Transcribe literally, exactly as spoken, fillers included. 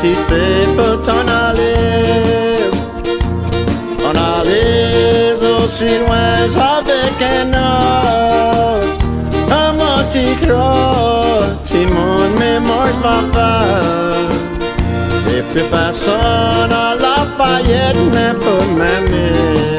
t'y fais pour t'en aller. On allait aussi loin avec un autre. Un mot t'y crois, t'y monde, mais moi va pas. Et plus personne à la paillette, mais pour m'aimer.